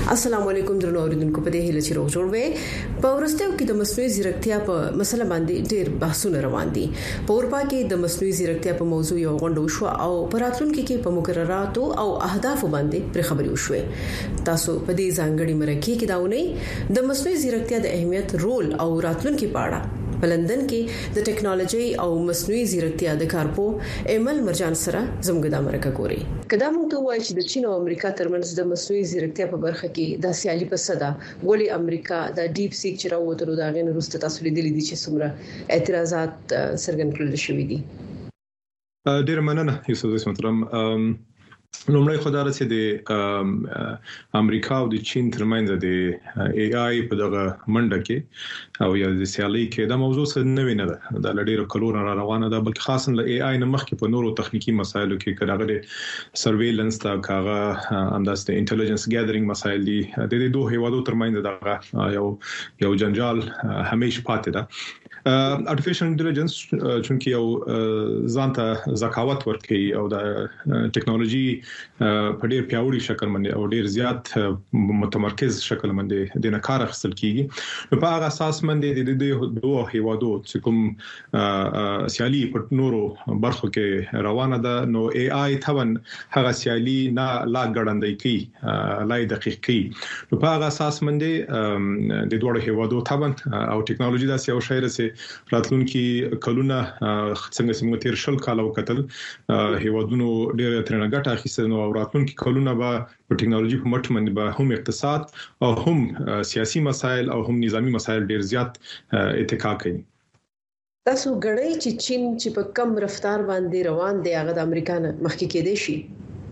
السلام علیکم درنو اوریدونکو په دې هیله چې روغ جوړ وي په ورستیو کې د مصنوعي ځیرکتیا په مسله باندې ډېر بحثونه روان دي په اروپا کې د مصنوعي ځیرکتیا په موضوع یو غونډه وشو او په راتلونکي کې په مقرراتو او اهدافو باندې پر خبري وشوه تاسو په دې ځانګړي مرکه کې داونه د مصنوعي ځیرکتیا د اهمیت رول او راتلونکي په اړه په لندن کې د ټیکنالوژي او مصنوعي ځیرکتیا د کارپو ایمل مرجان سره زموږ د امریکا ګوري کله موږ ته وایي چې د چین او امریکا ترمنځ د مصنوعي ځیرکتیا په برخه کې د سیالي په صدا ولې امریکا د ډیپ سیک چې راووتلو دا غن روسته تاسو لیدلې دي چې څومره اعتراضات څرګند کړل شوې دي ډیر مننه یوسف محترم لومړی خدای چې د امریکا او د چین ترمنځ د ای آی په دغه منډه کې او یا د سیالي کې دا موضوع څه نه ویني دا لډیره کلور را روانه ده بلکې خاصا له ای آی نه مخکې په نورو تخنیکی مسایلو کې کړهغه سرویلنس تا کاغه انداست انټيليجنس ګیدرینګ مسایل دي د دې دوه هیوادو ترمنځ دغه یو جنجال همیش پاتې ده artificial intelligence چونکی یو ځانته ذکاوت ورکوي او د ټیکنالوژي په ډیر پیاوړي شکل باندې او ډیر زیات متمرکز شکل باندې د نکار خپل کیږي نو په هغه اساس باندې د دوه هیوادو چې کوم سیالي په نورو برخو کې روانه ده نو ای آی ثبن هغه سیالي نه لا ګړندې کی لای دقیق کی نو په هغه اساس باندې د دوه هیوادو ثبن او ټیکنالوژي دا یو شی رسي راتلونکي کلونه څنګه تیر شل کال وکتل هیوادونو ډېر ترنه ګټه اخیستل نو راتلونکي کلونه به په ټیکنالوژي په مټ باندې به هم اقتصاد او هم سیاسي مسایل او هم نظامی مسایل ډېر زیات اتکا کوي تاسو غړی چې چین چې په کم رفتار باندې روان دی هغه د امریکا نه مخکې کېدې شي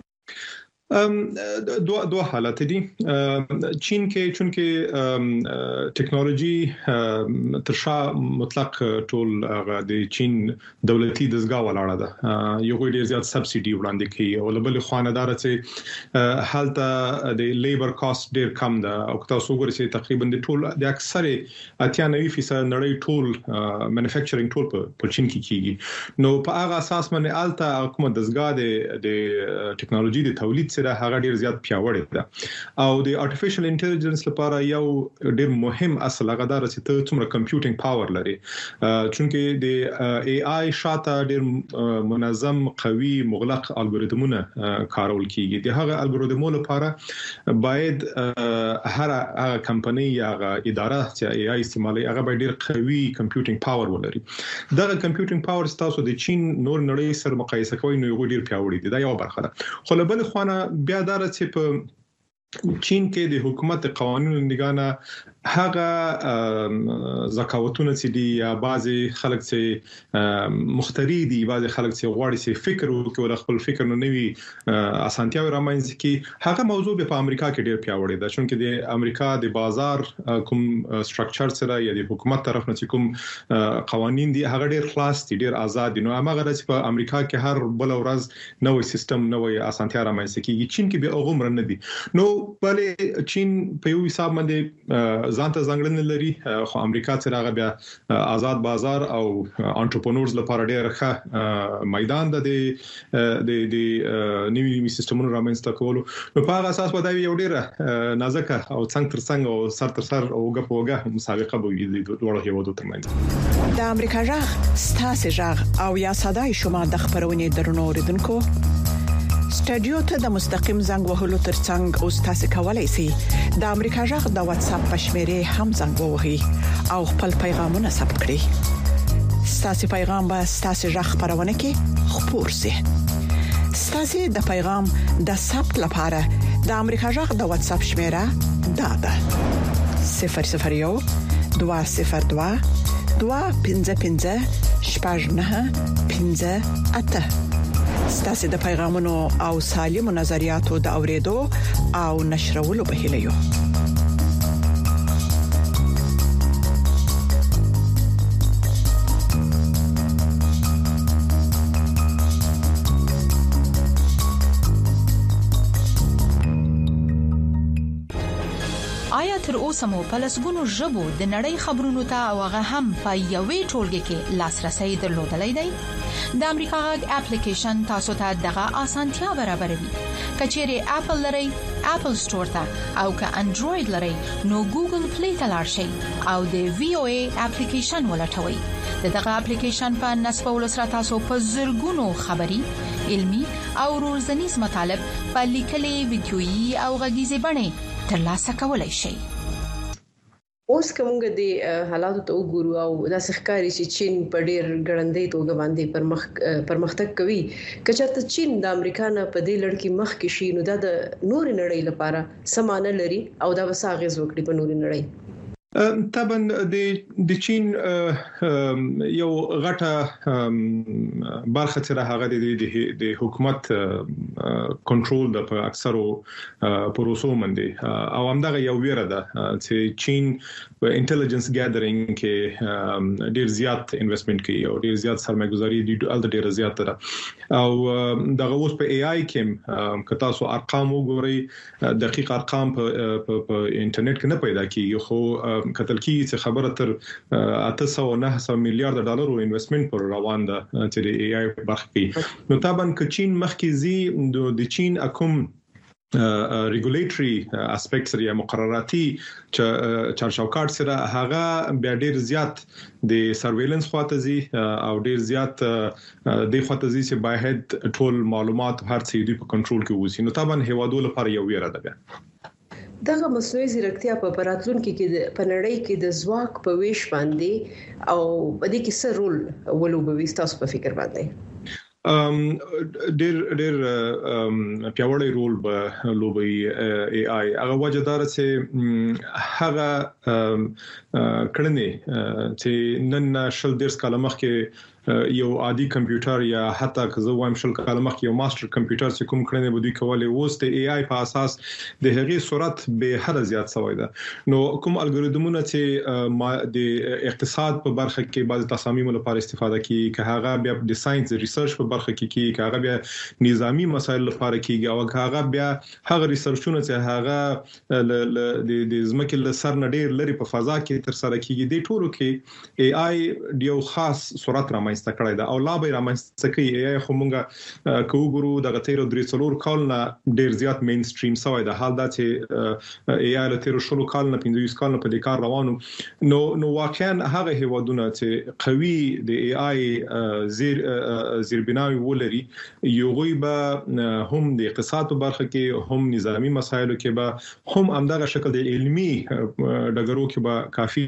دوه حالات دي چین کې چونکه ټیکنالوژي ترشا مطلق ټول هغه د چین دولتي دزګا ولاړه ده یو ډیر زیات سبسيډي وړاندې کوي او بل خواندار چې حالته د لیبر کاست ډیر کم ده او تاسو وګورئ چې تقریبا د ټول د اکثره 98% نړۍ ټول مانیفیکچرینګ ټول په چین کې کیږي نو په هغه اساس باندې الته حکومت دزګا د ټیکنالوژي د تولید سره هغه ډیر زیات پیاوړی ده او د ارتفیشل انټيليجنس لپاره یو ډیر مهم اصل هغه دا چې ته څومره کمپیوټینګ پاور لري چونکه د ای آی شاته ډیر منظم قوي مغلق الګوریتمونه کارول کیږي د هغه الګوریتمونو لپاره باید هر کمپنی یا اداره چې ای آی استعمالي هغه باید ډیر قوي کمپیوټینګ پاور ولري دا کمپیوټینګ پاور تاسو د چین نور نړۍ سره مقایسه کوئ نو یو ډیر پیاوړی دی دا یو برخه ده خو له بل خوانه بیا دا چې په چین کې د حکومت قوانینو نگانه هغه زکاوتونه چې دي یا بعضي خلک چې مختری دي بعضي خلک چې غواړي چې فکر وکړي ول خپل فکر نه نوي اسانتیا رامنځ کی هغه موضوع په امریکا کې ډیر پیاوړی ده چونکه د امریکا د بازار کوم سټرکچر سره یا د حکومت طرف نه کوم قوانين دي هغه ډیر خلاص دي ډیر آزاد دي نو هغه چې په امریکا کې هر بل ورځ نوې سیستم نوې اسانتیا رامنځ کیږي چین کې به هغه مرنه دي نو بلې چین په یو حساب باندې ځانته ځانګړنه لري خو امریکا سره هغه بیا آزاد بازار او انټرپرنورز لپاره ډېر ښه میدان ده د نوي سیستمونو رامنځته کولو نو په هغه اساس باندې یو ډېر نازکه او څنګه تر څنګه او سر تر سر او غوګه مسابقه به وي د دوه هیوادو ترمنځ د امریکا جغ ستاسو جغ او یا صداي شما د خبرونه درنو اوریدونکو سټډیو ته د مستقیم زنګ وهلو ترڅنګ او تاسو کولای شئ د امریکا جغ د واتس اپ پښمره هم زنګ ووهئ او خپل پیغامونه ثبت کړئ تاسو پیغام به تاسو جغ خبرونه کې خپور شي تاسو د پیغام د ثبت لپاره د امریکا جغ د واتس اپ شمیره دا ده 001 202 255 شپږ 9 ستاسو د پیغامونو او سالمو نظریاتو د اوریدو او نشرولو په هیله یو آیا تر اوسه مو په لسګونو ژبو د نړۍ خبرونو ته او هغه هم په یوې ټولګه کې لاسرسي درلودلای دی؟ د امریکا غږ اپلیکیشن تاسو ته دغه اسانتیا برابروي. کچېره اپل لري اپل سٹور ته او که انډراید لري نو ګوګل پلی ته لاړ شئ او د وی او ای اپلیکیشن ولټوئ. دغه اپلیکیشن په نصبولو سره تاسو په زرګونو خبري، علمي او روزنیز مطالب په لیکلي، ویډیويي او غږیزي بڼه ترلاسه کولای شئ. اوس کومګ د حالاتو ته وګورو او د ښکاری چې چین په ډیر ګړندۍ توګه باندې پرمختګ کوي. کچته چین د امریکا نه په دې لړ کې مخ کې شي نو د نور نړۍ لپاره سمانه لري او دا وساغز وکړي په نور نړۍ. طبعا د چین یو غټه برخه چې هغه د حکومت کنټرول د په اکثرو پروسو باندې او همدغه یو ویره ده چې چین په انټيليجنس ګیدرینګ کې ډیر زیات انویسټمنت کوي او ډیر زیات سرمایه‌ګذاري ډیر زیات ده او دغه اوس په اي اي کې که تاسو ارقام وګورئ دقیق ارقام په انټرنیټ کې نه پیدا کیږي خو کتل کی چې خبره تر 800 میلیارډ ډالر انویسټمنت پر روان ده چې د اي اي برخه کې. نو طبعا که چین مخکې زی د چین اکوم ریګولیټری اسپیکټس یا مقرراتي چارچوکاټ سره هغه بیا ډیر زیات د سرویلنس خواته زی او ډیر زیات د خواته زی چې باید ټول معلومات هر څه دی په کنټرول کې وسی. نو طبعا هوادو لپاره یو ویره ده. دغه مصنوعي ځیرکتیا په راتلونکي کې په نړۍ کې د ځواک په ویش باندې او په دې کې څه رول ولوبوي تاسو په فکر باندې؟ ډېر پیاوړی رول به لوبي اي اي. هغه وجدار چې هغه کړنې چې نن شل ډیر کاله مخکې یو عادي کمپیوټر یا حتی که زه وایم شل کاله مخکې یو ماستر کمپیوټر چې کوم کړنې بده کولای اوس د اي اي په اساس د هغې سرعت به هر زیات شوی ده. نو کوم الګوریدمونه چې د اقتصاد په برخه کې بعض تصامیم لپاره استفاده کوي که هغه بیا د ساينس ریسرچ په برخه کې کوي که هغه بیا نظامی مسایل لپاره کوي او که هغه بیا هغه ریسرچونه چې هغه د ځمکې له سر نه ډیر لري په فضا کې تر سره کیږي د ټولو کې اي اي یو خاص سرعت رامنځته کړی دا او لا به رامنځته کوي. اي اي خو مونږه کوګورو دغه 13 کال نه ډیر زیات مین سټریم سوی دا حال دا چې اي اي له 13 کال نه 15 کال نه په دې کار روانو. نو واقعا هغه هیوادونه چې قوي د اي اي زیربناوي ولري یو غوي به هم د اقتصاد په برخه کې هم نظامی مسایلو کې به هم همدغه شکل د علمي ډګرو کې به کافي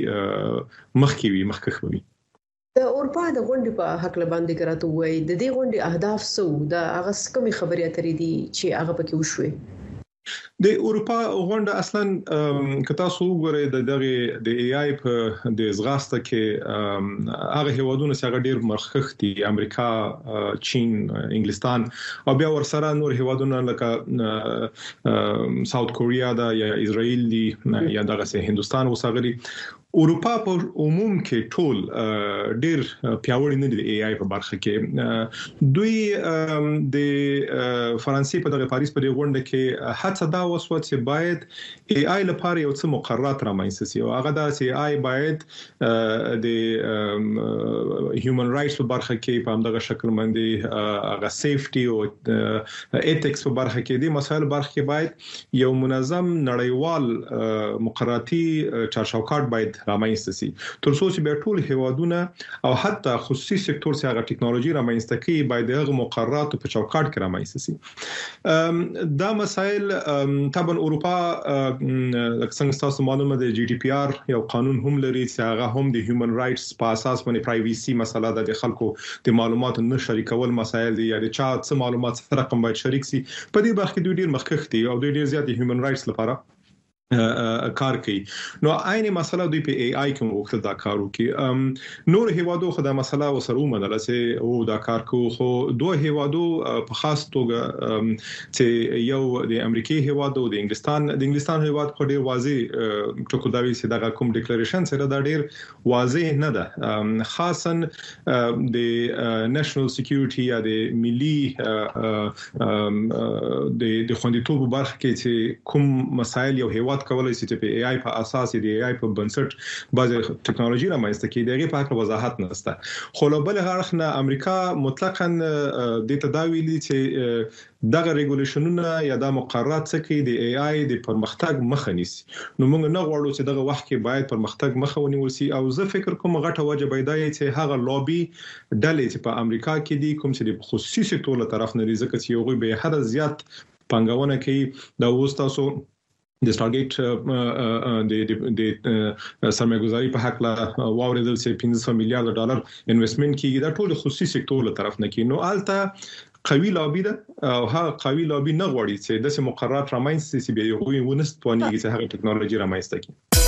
مخکښ وي. د اروپا د غونډې په حق لباندې کراته وای د دې غونډې اهداف څه وو د هغه کومې خبرې اترې دي چې هغه پکې وشوي؟ د اروپا غونډه اصلا که تاسو وګورئ د اي اي په د زغاسته کې هغه هیوادونه چې هغه ډیر مخکښ دي امریکا، چین، انګلستان او بیا ورسره نور هیوادونه لکه ساوث کوریا دا یا اسرائیل دي یا دغه هندستان وسغري. اروپا په عموم کې ټول ډیر پیاوړی نه دي اي اي په برخه کې. دوی د فرانسې په دغه پاریس په غونډه کې هڅه دا وسوه چې باید اي اي لپاره یو څه مقررات رامنځته شي او هغه دا چې اي اي باید د هیومن رائټس په برخه کې په همدغه شکل باندې هغه سیفټي او ایتکس په برخه کې دي مسایل برخه کې باید یو منظم نړیوال مقرراتی چارچوکاټ باید رامنځته شي تر څو چې به ټول هیوادونه او حتی خصوصي سکتور چې هغه ټکنالوژي رامنځته کوي باید هغه مقررات په چوکاټ کې رامنځته شي. دا مسایل طبعا اروپا لکه څنګه تاسو معلومه ده جی ډي پی آر یو قانون هم لري چې هغه هم د هیومن رائټس په اساس باندې پرایویسي مسله ده، د خلکو د معلوماتو نه شریکول مسایل دي یا د چا څه معلومات سره رقم باید شریک شي. په دې برخه کې دوی ډیر مخکښ دي او دوی ډیر زیات د هیومن رائټس لپاره کار کوي. نو عین مسله دوی په اي اي کې وخت دا کار کوي. نور هیوادو خدای مسله وسرو مدل چې او دا کار کوي خو دوه هیوادو په خاص توګه چې یو د امریکای هیواد او د انګلستان هیواد په ډیر واضح ټکو دا وی چې دا کوم ډیکلریشن سره دا ډیر واضح نه ده، خاصا د نېشنل سکیورټي یا د ملي د خوندیتوب برخه کې چې کوم مسایل یو هیواد مقررات کولای شي چې په AI په اساس دی AI په بنسټ بعض ټکنالوژي رامنځته کړي دغه په اړه وضاحت نشته خو له بل اړخ نه امریکا مطلقاً د تداویلي چې دغه ریګولیشنونه یا د مقررات څخه د AI د پرمختګ مخه نیسي نو موږ نه غواړو چې دغه وخت کې باید پرمختګ مخه ونیول شي او زه فکر کوم غټه وجه پیدا چې هغه لوبي ډلې چې په امریکا کې دي کوم چې د خصوصي سکتور له طرف نه ځکه چې یو به حد زیات پنګونه کوي د اوستاسو د سټارګیټ د سرمایه‌ګذاري په حق لا واوریدل چې 15 میلیارډ ډالر انویسټمنټ کیږي دا ټول خصوصي سکتور له طرف نه کوي نو الته قوي لابي ده او هغه قوي لابي نه غواړي چې د مقررات رامنځته شي به یو ونستوانيږي چې هغه ټکنالوژي رامنځته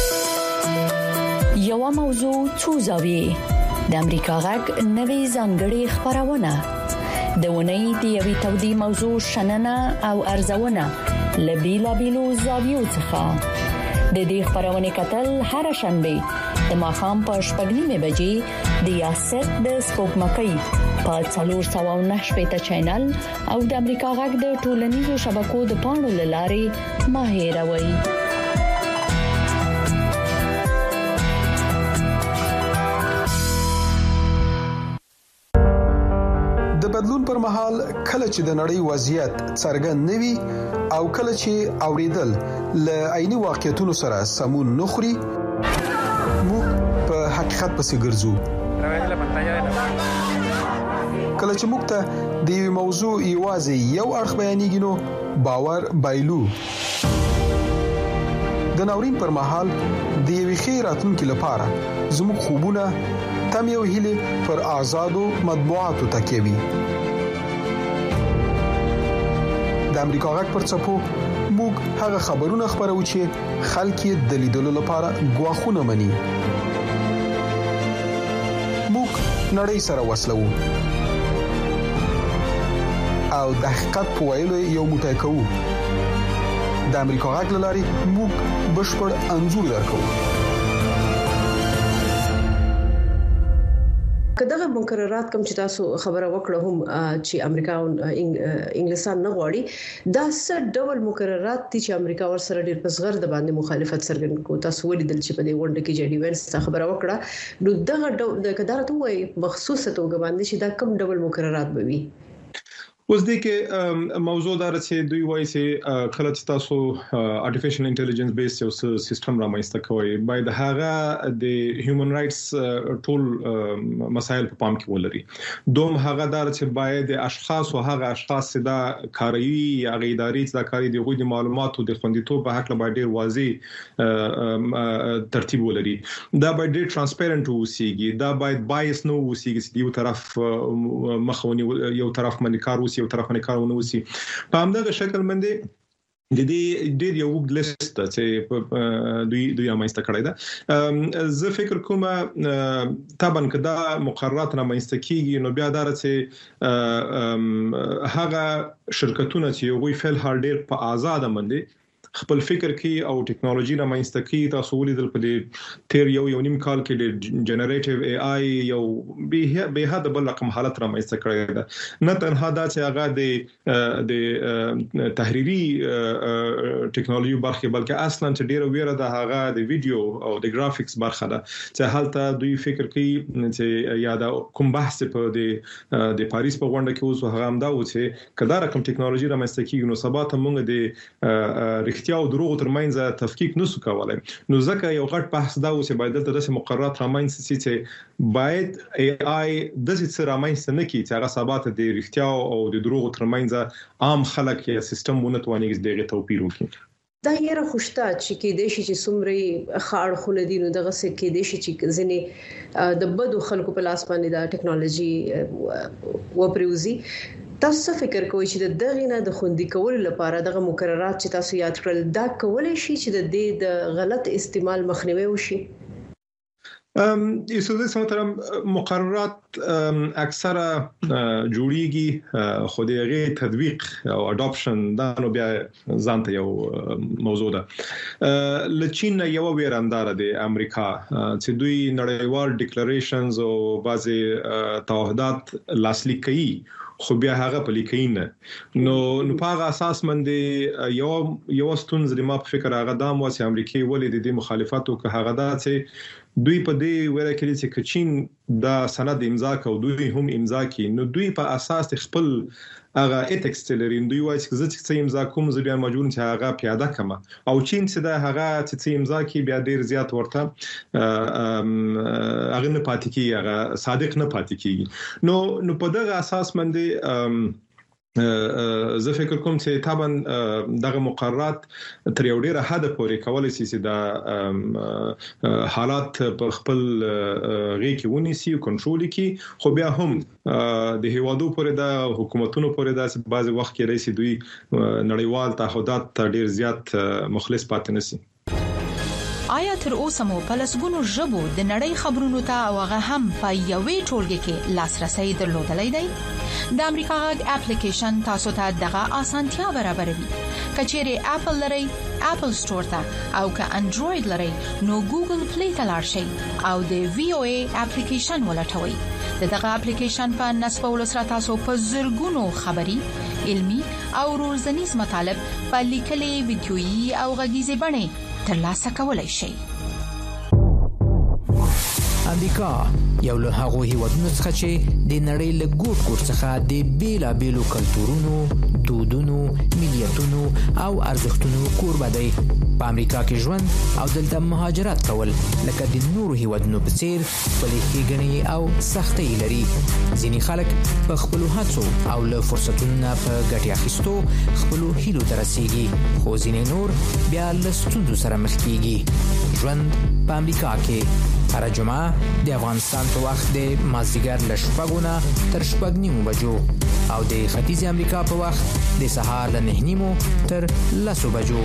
کړي یو موضوع څو زاویې د امریکا غږ نوې ځانګړې خبرونه د ونې د یوې تودې موضوع شننه او ارزونه لبیلا بیلو زاویو څخه د دې خبرونه کتل هر شنبه د ماخام په 8:30 بجې د یاسر د سپوږمکۍ په 409 چینل او د امریکا غږ د ټولنیزو شبکو د پاڼو لارې ماهروي د بدلون پر مهال کله چې د نړۍ وضعیت څرګند نوي او کله چې اوریدل ل عیني واقعیتونو سره سمون نخري موږ په حقیقت پسې ګرځو کله چې موږ ته د یو موضوع یوازې یو اړخ بیانېږي نو باور بایلو د ناورین پر مهال د یو خیراتونکو لپاره زموږ خوبونه تم یو هیله پر آزادو مطبوعاتو تکیوي د امریکا غږ پر څپو موږ هغه خبرونه خبرو چې خلک د لیدلو لپاره غواخونه مني موږ نړۍ سره وصلو او د حقیقت په ویلو یو موټی کوو د امریکا غږ لاري موږ بشپړ انزور درکو کداغه مقررات کوم چې تاسو خبره وکړه هم چې امریکا او انګلستان نه غواړي دا څه ډول مقررات دي چې امریکا ور سره ډیر پسغر د باندې مخالفت څرګند کو تاسو ولیدل چې په دې غونډه کې جې ډي وینس خبره وکړه نو دغه د کدارته وای مخصوصه توګه باندې چې دا کوم ډول مقررات به وي اوس د کې موضوع دار چې دوی وایي چې کله چې تاسو ارتفیشل انټيليجنس بیس یو سیستم رامنځته کوي باید هغه د هیومن رائټس ټول مسایل په پام کې ولري دوم هغه دار چې باید د اشخاص او هغه اشخاص چې دا کاروي یا غیداري چې دا کاری د غوډي معلوماتو د خوندیتوب په حق باید ډیر واضح ترتیب ولري دا باید ډیر ترانسپیرنت اوسيږي دا باید بایس نه اوسيږي چې یو طرف مخونی یو طرف باندې کار اوسي یو طرف باندې کارونه وسی په همدغه شکل باندې د دې ډېر یو وګ لیست چې دوی امایسته کړی دا زه فکر کوم طبعا کدا مقررات را مایسته کیږي نو بیا دار چې هغه شرکتونه چې یو وی فعل هر ډېر په آزاد باندې خپل فکر کوي او ټکنالوژي را مایسته کوي تاسو ولیدل په دې تیر یو نیم کال کې د جنریټیو AI یو به حد بل رقم حالت را مایسته کړی دا نه تنها دا چې هغه د تحریری ټکنالوژي برخه بلکې اصلا چې ډیره ویره د هغه د ویډیو او د ګرافیکس برخه ده چې حالت دوی فکر کوي چې یا دا کوم بحث په د پاریس په غونډه کې اوس هغه هم دا و چې کله رقم ټکنالوژي را مایسته کیږي نو سبا ته موږ د رښتیا او دروغ ترمنځ تفکیک نسو کولای نو ځکه یو غټ بحث دا و چې باید د مقررات رامنځته شي چې باید AI د څه رامنځته نه کی چې هغه ثبات د رښتیا او د دروغ ترمنځ عام خلک یا سیستم ونتوانیږي دغه توپیر وکړي دا یره خوشته چې کې د شي چې سمري خاړ خل دي نو دغه څه کې د شي چې ځنې د بدو خلکو په لاس باندې دا ټکنالوژي و پروزي تاسو فکر کوئ چې دغه نه د خوندي کول لپاره دغه مقررات چې تاسو یاد کړل دا کولای شي چې د غلط استعمال مخنیوي وشي یوسف سمترم مقررات اکثره جوړیږي خو دغه تطبیق او اډاپشن دا نو بیا ځانته یو موضوع ده لچین یو ویراندار دی امریکا چې دوی نړیوال ډیکلریشنز او بعضي تعهدات لاسلیک کوي خو بیا هغه په لیکینه نو په هغه اساس باندې یو ستونزه د ما په فکر هغه دام و چې امریکای ولې د مخالفت او که هغه دا چې دوی په دې ویل کېږي چې چین دا سند امضا کو دوی هم امضا کوي نو دوی په اساس خپل هغه ایتکس تلرین دوی وایي چې چې امضا کوم زه بیا مجبور چې هغه پیاده کما او چین چې دا هغه چې امضا کوي بیا ډیر زیات ورته هغه نه پاتې کیږي هغه صادق نه پاتې کیږي نو په دغه اساس باندې زه فکر کوم چې طبعا دغه مقررات تر یو ډیره حد پورې کولای شي چې دا حالات په خپل غي کې ونیسي او کنټرول کړي خو بیا هم د هیوادو پورې د حکومتونو پورې د بعض وخت کې رئیس دوی نړیوال تعهدات ته ډیر زیات مخلص پاتې نشي آیا تر اوسه مو په لسګونو ژبو د نړۍ خبرونو ته او هغه هم په یوې ټولګه کې لاسرسي درلودلای دی د امریکا غږ اپلیکیشن تاسو ته دغه اسانتیا برابروي کچېره اپل لري اپل ستور ته او که انډراید لري نو ګوګل پلی ته لاړ شئ او د وی او ای اپلیکیشن ولټوي دغه اپلیکیشن په نسبولو سره تاسو په زرګونو خبري علمي او روزنیز مطالب په لیکلي ویډیويي او غږیزي بڼه ترلاسه کولای شي امریکا یو له هغه هیوادونو څخه چې د نړۍ له ګوټ څخه د بیلابېلو کلتورونو، دودونو، ملیتونو او ارزښتونو کوربه دی. په امریکا کې ژوند او دلته مهاجرت کول لکه د نورو هیوادونو په څیر خپلې ښېګڼې او سختۍ لري. ځینې خلک په خپلو هڅو او له فرصتونو نه په ګټې اخیستو خپلو هیلو ته رسیږي، خو ځینې نور بیا له ستونزو سره مخ کیږي. ژوند په امریکا کې هر جمعه د افغانستان په وخت د مازدیګر له 6 تر 6:30 بجو او د ختیځ امریکا په وخت د سهار له 9:30 تر 10 بجو.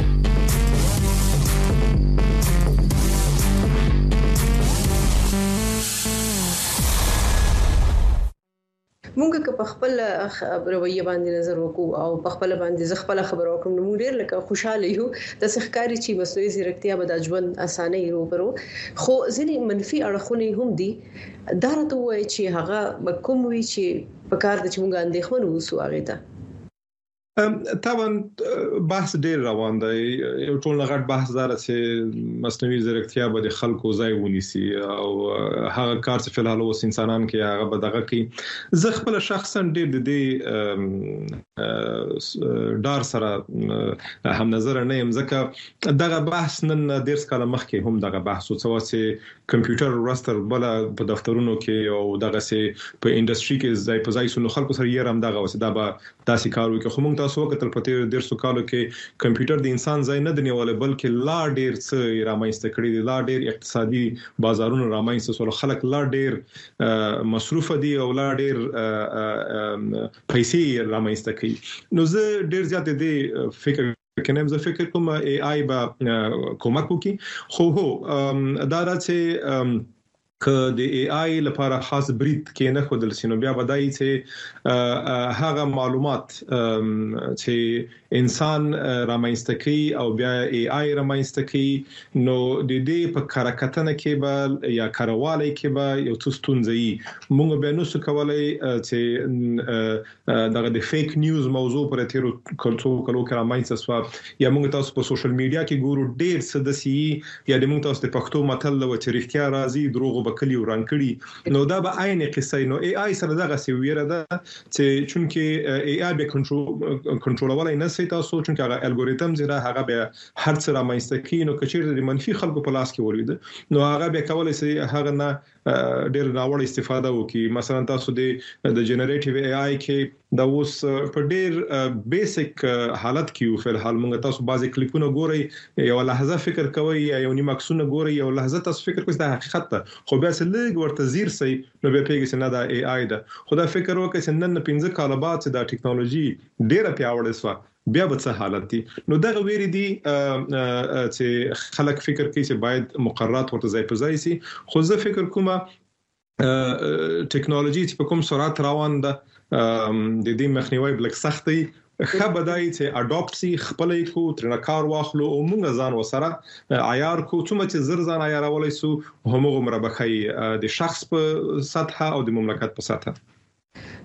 مونږ که په خپل رویه باندې نظر وکړو او په خپل باندې ځخپل خبرو کوم نو ډیر لکه خوشاله یو د ښکاری چې مصنوعي ځیرکتیا به د ژوند اسانه روبرو خو ځینې منفي اړخونه هم دي. دا راته وایي چې هغه کوم وی چې په کار د چې مونږ اندېښمن ووسو هغه ته طبعا بحث ډیر روان دی. یو ټول غټ بحث دار چې مصنوعي ځیرکتیا به د خلکو ځای ونیسي او هغه کار چې فلحال اوس انسانان کې هغه به دغه کې زه خپل شخصا ډیر د دې ډار سره هم نظر نه يم ځکه دغه بحث نن ډیر کاله مخکې هم دغه بحث او څه کمپیوټر ورستر بل په دفترونو کې او دغه سه په انډستری کې ځای په ځای سونو خلکو سره یې هم دغه وسه دا به داسې کار وکړي. خو موږ تاسو وکړل په تیر 150 کالو کې کمپیوټر د انسان ځای نه دنیواله بلکې لا ډیر څه رامنځته کړی دی، لا ډیر اقتصادي بازارونو رامنځته سول، خلک لا ډیر مصروف دي او لا ډیر پیسې رامنځته کوي. نو زه ډیر زیات دي فکر کنه زه فکر کوم ای آی با کومک وکي خو دا راځي که د ای آی لپاره خاص برید کې نه خودل سينو بیا بدایي چې هغه معلومات چې انسان رامنځته کوي او بیا ای آی رامنځته کوي نو د دې په کارکتنه کې به یا کارواله کې به یو څه ستونزې مونږ به نو څه کولای چې دغه د فیک نیوز موضوع پر تیرو کلو کې رامنځته سو یا مونږ تاسو په سوشل میډیا کې ګورو ډیر څه د سی یا د مونږ تاسو د پښتو متل لو چې رښتیا راځي دروغ بکلی وران کړي نو دا به عین قصه نو ای آی سره دغه سی ویره ده چې چونکه ای آی به کنټرولولای نه سي تاسو چونکه هغه الګوریتم زیرا هغه به هر څه رامنځته کوي نو کچیر د منفي خلکو په لاس کې ورید نو هغه به کولای شي هغه نه ډیر ناوړه استفاده وکړي. مثلا تاسو د جنریټیو ای آی کې دا اوس په ډیر بیسیک حالت کې په حال موږ تاسو بعضی کلیپونه ګورئ یو لحظه فکر کوئ یا یو نیم عکسونه ګورئ یو لحظه تاسو فکر کوئ دا حقیقت ته خو بیا څه لږ ورته زیر سي نو به پیږي چې نه دا ای آی ده. خدا فکر وکړئ چې نن 15 کال بعد چې دا ټیکنالوژي ډیره پیاوړې شوه بیا به څه حالت دي. نو دغه ویری دي چې خلک فکر کوي چې باید مقررات ورته ځای په ځای سي خو زه فکر کوم ټیکنالوژي چې په کوم سرعت روان ده د دې مخنیوي بلک سختي خبردای چې اډاپټ سي خپلې کو ترنه کار واخلو او موږ ځان وسره عیار کو چې زر ځان عیارولای سو همغه مربخي د شخص په سطح او د مملکت په سطح.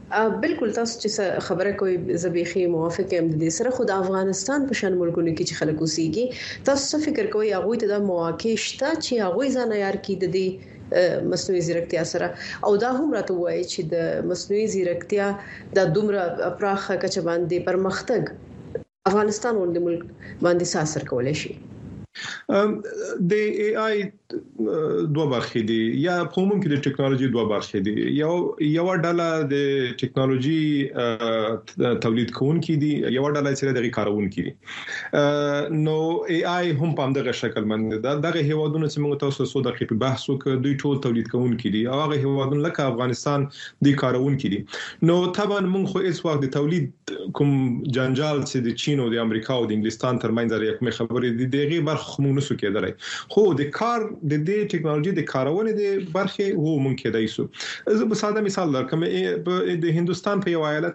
بالکل تاسو چې خبره کوي زبيخي موافق یم د دې سره خو د افغانستان په شان ملکونو کې چې خلک اوسېږي تاسو څه فکر کوئ هغه ته د مواقع شته چې هغه ځان یار کې د دې مصنوعي ځیرکتیا سره او دا هم راته وایي چې د مصنوعي ځیرکتیا د دومره پراخه کچه باندې پرمختګ افغانستان ولې ملک باندې اثر کولای شي د اي اي دوه برخې دي یا په عموم کې د ټکنالوژي دوه برخې دي یو ډله د ټکنالوژي تولید کوونکي دي یو ډله چې د کارونکي دي نو اي اي هم په همدغه شکل باندې دغه هیوادونو چې موږ تاسو سره د دقیق بحث وکړو دوی ټول تولید کوونکي دي او هغه هیوادونه لکه افغانستان د کارونکي دي نو طبعا موږ خو هیڅ وخت د تولید کوم جنجال چې د چین او د امریکا او د انګلستان ترمنځ لري کوم خبرې دي دغه برخه موږ نسو کېدلای خو د کار د دې ټکنالوژي د کارونې د برخه وو ممکن دی سو زه په ساده مثال درکم د هندستان په یو ایالت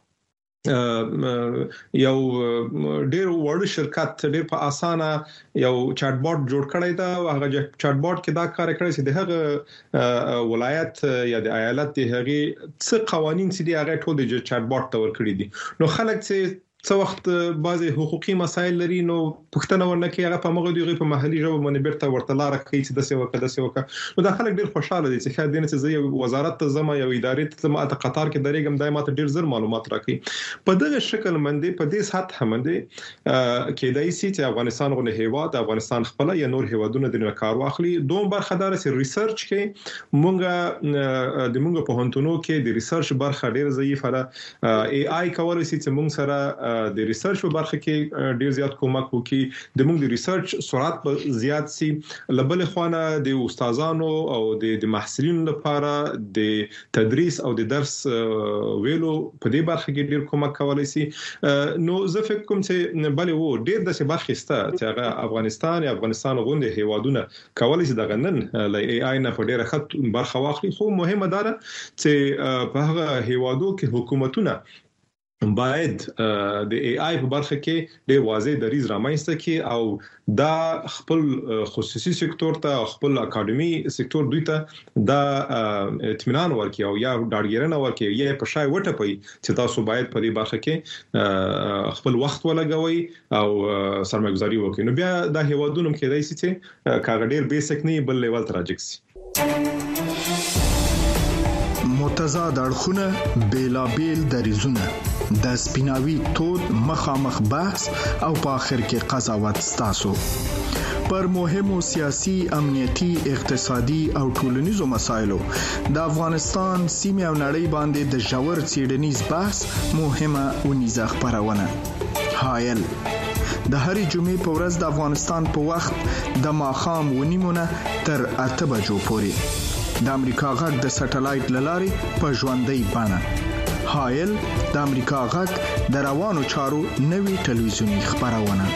کې یو ډېر وړ شرکت ډېر په اسانه یو چټ باټ جوړ کړی دا هغه چټ باټ کې دا کار کړی چې د هغه ولایت یا د ایالت د هغه څه قوانين چې دی هغه ټول د چټ باټ تور کړی دي نو خلک چې څو وخت بعضي حقوقي مسایل لري نو پښتنه ورنکه هغه په مغو دیغه په محلي ژبه باندې بیرته ورته لار کوي چې د څه وکړه نو دا خلک ډیر خوشاله دي چې خا دینه چې یو وزارت ته زما یو ادارې ته زما ته قطار کې درېګم دایمات ډیر زر معلومات راکړي په دغه شکل باندې په دې سطح باندې کېدای شي چې افغانستان غو نه هیواد افغانستان خپل یا نور هیوادونه د کار واخلي دوه برخدار سي ریسرچ کې مونږه د مونږ په هنتونو کې د ریسرچ برخه ډیر ضعیفه ده اي اي کولای شي چې مونږ سره د ریسرچ په برخه کې ډیر زیات کومک وکړي د موږ د ریسرچ سرعت په زیات سي لبل خوانه د استادانو او د محصلینو لپاره د تدریس او د درس ویلو په دې برخه کې ډیر کومک کولای شي نو زه فکر کوم چې بلې وو ډیر د څه برخه سته چې هغه افغانستان غونډه هیوادونه کولای شي د غنن ل اي اي نه په ډیره خط برخه واخلي خو مهمه ده چې په هغه هیوادو کې حکومتونه باید د اي اي په برخه کې ډېر واضح دریز رامنځته کړي او دا خپل خصوصي سکتور ته خپل اکیډمي سکتور دوی ته دا اطمینان ورکړي او یا ډاډګیرنه ورکړي یا په شای وټه پي چې تاسو باید په دې برخه کې خپل وخت ولګوي او سرمایه‌گذاري وکړي نو بیا دا هیوادونو کې دای چې کاغه ډېر بیسیک نه بل لیول تراجکسي متضاد اړخونه بیلابیل دریزونه د سپیناوي تود مخامخ بحث او په اخر کې قضاوت ستاسو پر مهمو سیاسي امنیتي اقتصادي او ټولنیزو مسایلو د افغانستان سیمه او نړۍ باندې د ژور څېړنیز بحث مهمه ونیزه خبرونه حایل د هرې جمعې په ورځ د افغانستان په وخت د ماښام ونیمونه تر 8 بجو پورې د امریکا غږ د سټلایټ لارې په ژوندۍ بڼه حایل د امریکا غږ د روانو چارو نوي ټلویزیونی خبرونه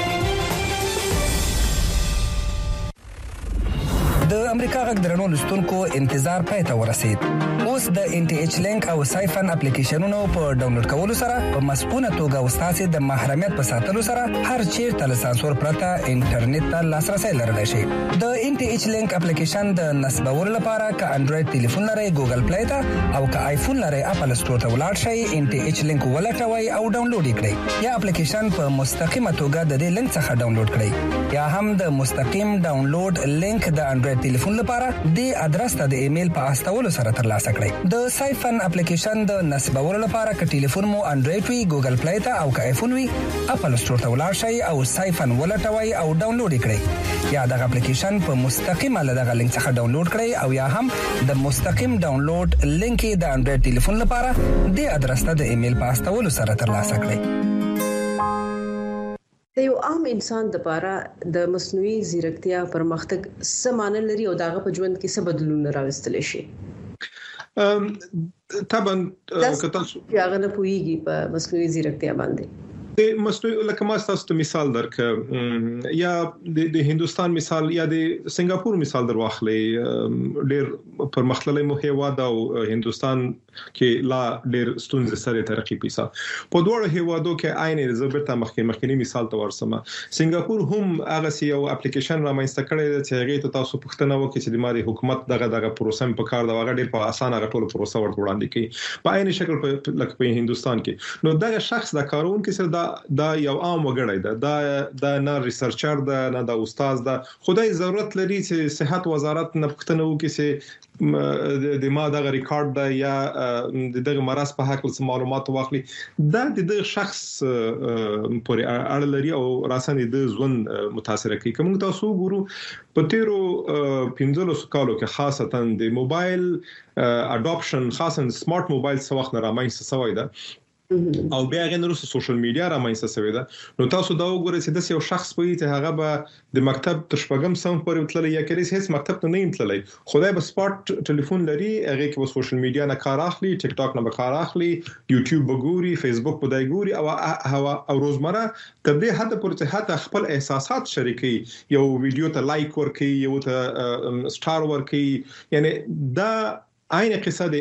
د امریکا غږ درنو لستونکو انتظار پای ته ورسید اوس د ان ټي ایچ لینک او سایفن اپلیکیشنونو په ډاونلوډ کولو سره په مسؤونه توګه وستاسو د محرمیت په ساتلو سره هر چیرته له سانسور پرته انټرنیټ ته لاسرسي لرلی شي د ان ټي ایچ لینک اپلیکیشن د نصبولو لپاره ک انډراید ټلیفون لري ګوګل پلی ته او ک آیفون لري اپل سٹور ته ولاړ شئ ان ټي ایچ لینک ولټوي او ډاونلوډ کړئ یا اپلیکیشن په مستقیمه توګه د دې لینک څخه ډاونلوډ کړئ یا هم د مستقیم ډاونلوډ لینک د انډراید ټلیفون لپاره د ادرس ته د ایمیل په استولو سره ترلاسه کړئ د سایفن اپلیکیشن د نصبولو لپاره ک ټلیفون مو انډراید وي ګوګل پلی ته او ک آیفون وي اپل سٹور ته ولاړ شئ او سایفن ولټوي او ډاونلوډ کړئ یا د اپلیکیشن په مستقیمه لدغه لینک څخه ډاونلوډ کړئ او یا هم د مستقیم ډاونلوډ لینک د انډراید ټلیفون لپاره د ادرس ته د ایمیل په استولو سره ترلاسه کړئ د یو عام انسان لپاره د مصنوعي ځیرکتیا پرمختګ سمانه لري او دغه په ژوند کې څه بدلون راوستل شي طبعا کته هغه نه پويږي په مصنوعي ځیرکتیا باندې د مصنوعي لکه ما تاسو ته مثال درک یا د هندستان مثال یا د سنگاپور مثال در واخلي ډېر پرمختللی مو هیواد او هندستان کې لا ډېر ستونزې سره ترقی پیسا په دوه هیوادو کې عین زبرته مخکینی مثال ته ورسمه سنگاپور هم هغه یو اپلیکیشن را مېسته کړی چې هغه ته تاسو پښتنه وکړي چې د ماري حکومت دغه پروسه په کار دا وغه ډېر په اسانه غټول پروسه وړاندې کوي په عین شکل په لکه په هندستان کې نو دغه شخص د کارون کې سره دا یو عام وګړی دا نه ریسرچر دا نه د استاد دا خدای ضرورت لري چې صحت وزارت نه پښتنه وکړي چې د ما دغه ریکارډ دا یا دغه مرز په حق له معلومات واخلي دا د شخص پورې اړه لري او راسنه د ژوند متاثر کوي کوم تاسو ګورو په تیرو 15 کالو کې خاصتا د موبایل اډاپشن خاصا سمارټ موبایل څو وخت رامنځته شوی دا او بیا غن روس سوشل میډیا را مېسته شوی دا نو تاسو دا وګورئ چې د یو شخص په ایته هغه به د مکتب تر شپږم سم پورې وتللی یا کلیس هیڅ مکتب ته نه یمتللی خدای به سپارټ ټلیفون لري هغه کې په سوشل میډیا نه کار اخلي ټیک ټاک نه به کار اخلي یوټیوب وګوري فیسبوک په دای ګوري او روزمره تر دې حد پورې حتی خپل احساسات شریکي یو ویډیو ته لایک ورکړي یو ته سٹار ورکړي یعنی دا عین قصه د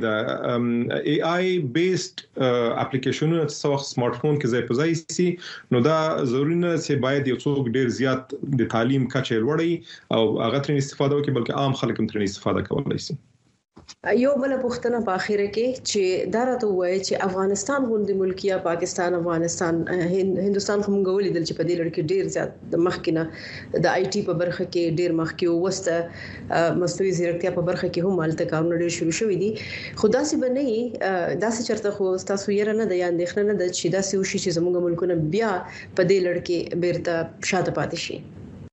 اي اي بیسډ اپلیکیشنونه څو سمارټ فون کې ځای په ځای سي نو دا ضروري نه چې باید یو څوک ډیر زیات د تعلیم کچه لوړي او هغه ترې استفاده وکړي بلکې عام خلک هم ترې استفاده کولای شي یو بل پوښتنه په اخیره کې چې دا راته وایي چې افغانستان غوندي ملک یا پاکستان افغانستان هندستان هم غوړي دل چې په دې لړ کې ډیر زیات د مخکینه د آی ټي په برخه کې ډیر مخکې وسته مصنوعي ځیرکتیا په برخه کې هم مالته کارونه ډیر شروع شوي دي خدا سي بنئ داسې چرته خو تاسو یې نه د یا اندېښنه نه د چې داسې وشي چې زموږ ملکونه بیا په دې لړ کې بیرته شاته پاتې شي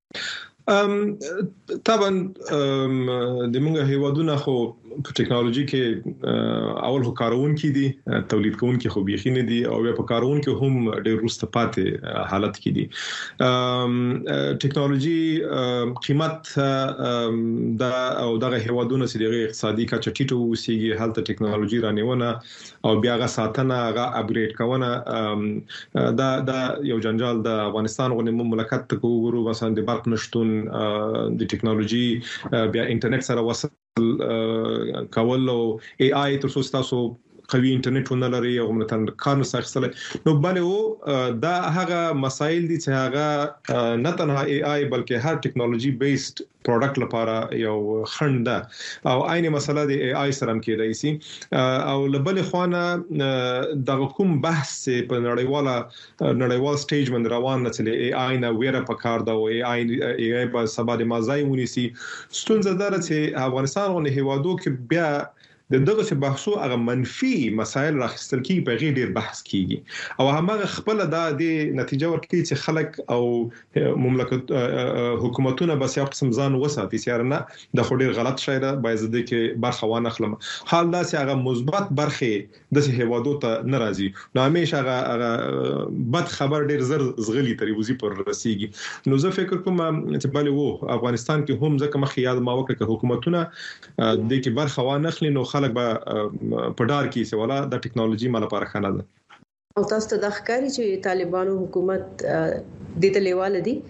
طبعا د موږ هیوادونه خو په ټیکنالوژي کې اول هو کارون کې دي تولید کوونکي خو بيخي نه دي او په کارون کې هم ډېر وروسته پاتې حالت کې دي ټیکنالوژي قیمت دا او دغه هیوادونه چې دغه اقتصادي کچه ټیټه وسیږي حالت ټیکنالوژي رانیونه او بیا غا ساتنه غا اپګریډ کونه دا یو جنجال د افغانستان غو مملکت ته وګورو مثلا د برق نشټون د ټیکنالوژي بیا انټرنیټ سره وصل کول او اي اي تر څو تاسو قوي انټرنیټ ونه لري او متن کار نه سختله نو بلې دا هغه مسایل دي چې هغه نه تنها اي اي بلکې هر ټیکنالوژي بیسډ پروډکټ لپاره یو خنده او عین مسله د اي اي سره کېدای شي او لبل خوانه د کوم بحث په نړیوال سټیج باندې روان نه چې اي اي نه ویره پکار دا او اي اي په سبا د مازای ونیسي ستونزه ده چې افغانستان غو هیوادو کې بیا دغه څه بحثو هغه منفي مسایل راخستل کی په غیر ډیر بحث کیږي او هغه خپل د نتیجه ورکړي چې خلک او مملکت حکومتونه بس یو قسم ځان وساتي چې نه د خوري غلط شي ده باید د کې برخه وانه خلم حال دا چې هغه مثبت برخه د هیوادو ته ناراضي نو همیشه هغه بد خبر ډیر زر زغلی تریوزی پر رسیږي نو زه فکر کوم چې بل وو افغانستان کې هم ځکه مخ یاد ما وکړه حکومتونه د کې برخه وانه خلي نو خلک به په ډار کې سواله د ټیکنالوژي مال لپاره خنه ده او تاسو ته د ښکاری چې طالبانو حکومت د تلیواله دي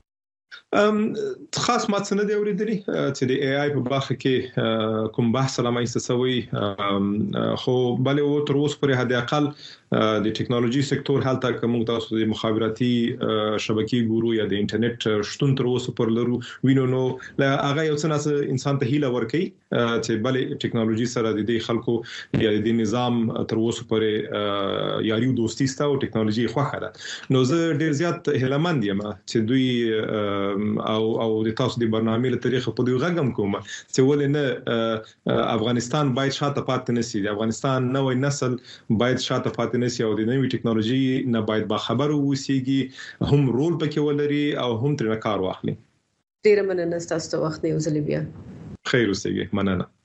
خاص ماته نه دی اوریدلی چې د اي اي په برخه کې کوم بحث لامایسته سوی خو بل او تر اوسه پرې هدا اقل د ټیکنالوژي سکتور حالت کوم تاسو د مخابراتي شبکې ګورو یا د انټرنیټ شتون تر اوسه پر لرو وینو نو هغه یو څه انسان ته هیله ورکي چې بل ټیکنالوژي سره د خلکو یا د نظام تر اوسه پرې یاري دوستي ستاسو ټیکنالوژي خوخه ده نو زه ډیر زیات هیلمند یم چې دوی او د تاسو د برنامې له طریقې په دوی غږم کوم چې ولې نه افغانستان باید شاته پاتې نشي د افغانستان نوې نسل باید شاته پاتې نشي او د نوې ټیکنالوژي نه باید با خبر ووسیږي هم رول پکې ولري او هم تر کار واخلي ډیر مننه تاسو ته وخت نیولې بیا خیر اوسئ مننه